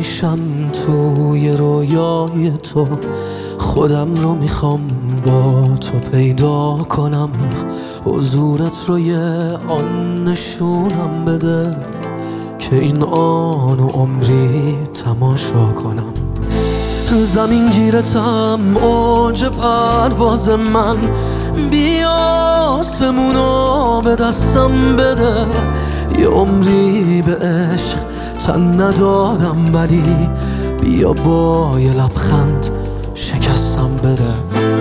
میشم توی رویای تو، خودم رو میخوام با تو پیدا کنم، حضورت رو یه آن نشونم بده که این آن و عمری تماشا کنم. زمین گیرتم اوج پرواز من، بیا آسمونو به دستم بده. یه عمری به عشق تن ندادم، ولی بیا با یه لبخند شکستم بده.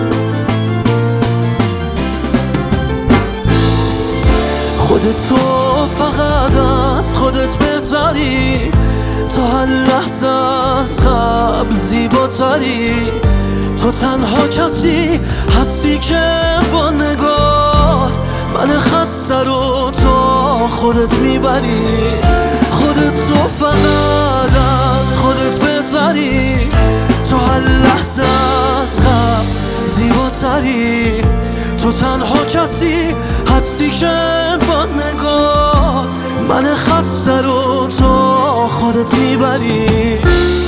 خودت تو فقط از خودت بهتری، تو هر لحظه از قبل زیباتری. تو تنها کسی هستی که با نگات من خسته رو تا خودت میبری. خودت تو فقط از خودت بهتری، تو هر لحظه از قبل زیباتری. تو تنها کسی هستی که با نگات من خسته رو تا خودت میبری.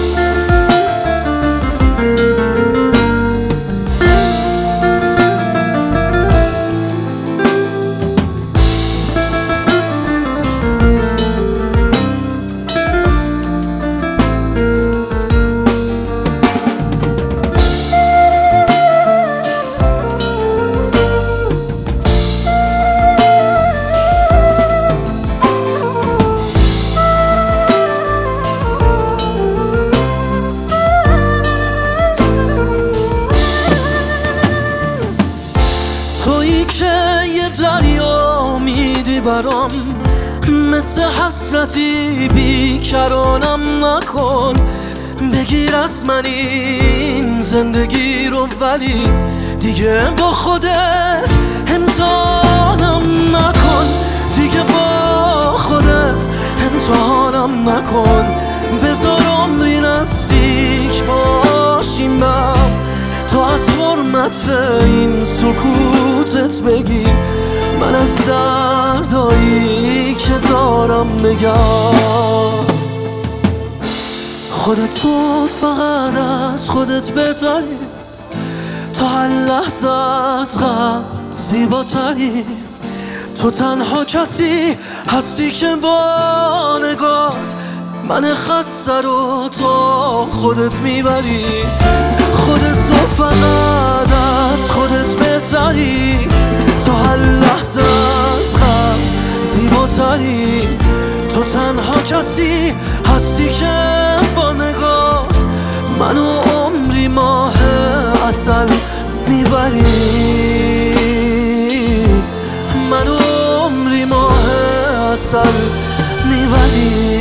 تویی که یه دریا میدی برام، مثل حسرتی بیکرانم نکن. بگیر از من این زندگی رو، ولی دیگه با خودت امتحانم نکن. دیگه با خودت امتحانم نکن. بذار عمری نزدیک باشیم بم، تو از حرمت این سکوتت بگی. من از دردایی که دارم بگم. خودت تو فقط از خودت بهتری، تو هر لحظه از قبل زیباتری. تو تنها کسی هستی که با نگات من خسته رو تا خودت میبری. خودت تو فقط از خودت بهتری، تو هر لحظه از قبل زیباتری. تو تنها کسی هستی که با نگات منو عمری ماه عسل میبری. منو عمری ماه عسل میبری.